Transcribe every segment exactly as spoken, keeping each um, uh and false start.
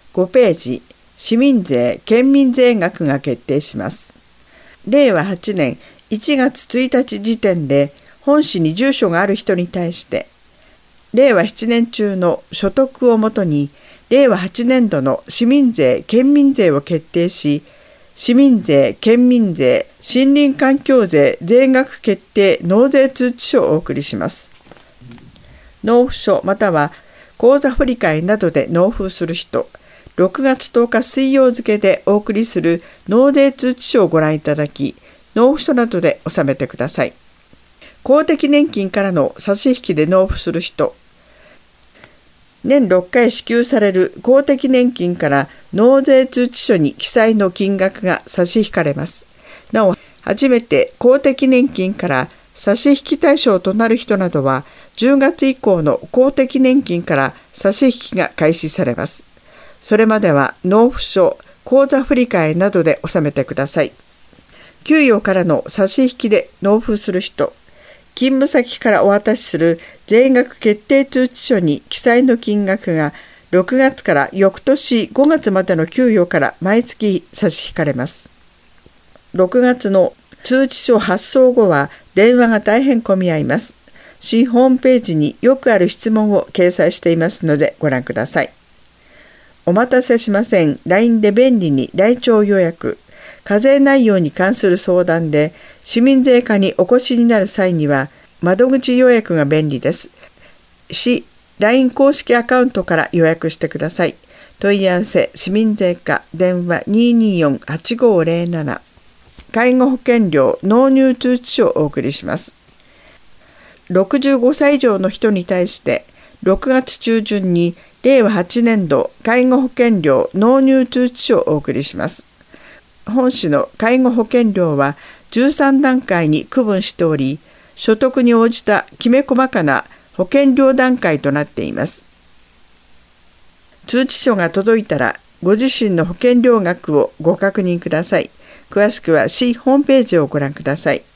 ごページ、市民税・県民税額が決定します。れいわはちねんいちがつついたち時点で本市に住所がある人に対して、れいわななねん中の所得をもとにれいわはちねん度の市民税・県民税を決定し、市民税・県民税・森林環境税税額決定納税通知書をお送りします。納付書または口座振替などで納付する人、ろくがつとおか水曜付でお送りする納税通知書をご覧いただき、納付書などで納めてください。公的年金からの差し引きで納付する人、年ろっかい支給される公的年金から納税通知書に記載の金額が差し引かれます。なお、初めて公的年金から差し引き対象となる人などは、じゅうがつ以降の公的年金から差し引きが開始されます。それまでは納付書、口座振替などで納めてください。給与からの差し引きで納付する人、勤務先からお渡しする税額決定通知書に記載の金額がろくがつから翌年ごがつまでの給与から毎月差し引かれます。ろくがつの通知書発送後は電話が大変混み合います。市ホームページによくある質問を掲載していますのでご覧ください。お待たせしません。ライン で便利に来庁予約。課税内容に関する相談で市民税課にお越しになる際には窓口予約が便利です。市 ライン 公式アカウントから予約してください。問い合わせ市民税課電話 にーにーよんはちごーぜろなな。介護保険料納入通知書をお送りします。ろくじゅうごさい以上の人に対してろくがつ中旬にれいわはちねん度介護保険料納入通知書をお送りします。本市の介護保険料はじゅうさんだんかいに区分しており、所得に応じたきめ細かな保険料段階となっています。通知書が届いたら、ご自身の保険料額をご確認ください。詳しくは市ホームページをご覧ください。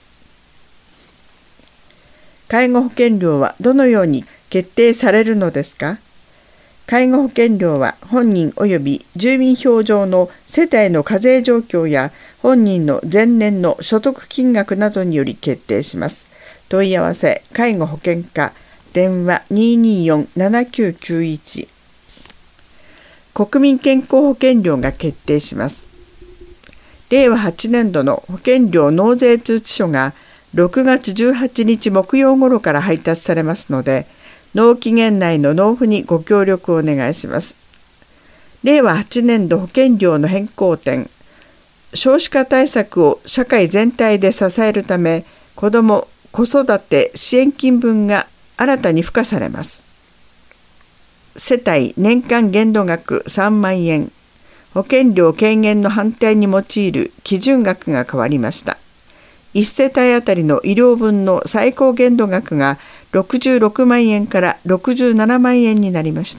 介護保険料はどのように決定されるのですか？介護保険料は本人及び住民票上の世帯の課税状況や本人の前年の所得金額などにより決定します。問い合わせ介護保険課電話 にーにーよんななきゅうきゅういち。国民健康保険料が決定します。れいわはちねん度の保険料納税通知書がろくがつじゅうはちにち木曜頃から配達されますので、納期限内の納付にご協力をお願いします。れいわはちねん度保険料の変更点、少子化対策を社会全体で支えるため、子ども・子育て支援金分が新たに付加されます。世帯年間限度額さんまんえん、保険料軽減の反対に用いる基準額が変わりました。いち世帯あたりの医療分の最高限度額がろくじゅうろくまんえんからろくじゅうななまんえんになりました。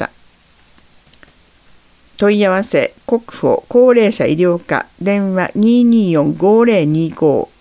問い合わせ国保高齢者医療課電話 にーにーよんごーぜろにーご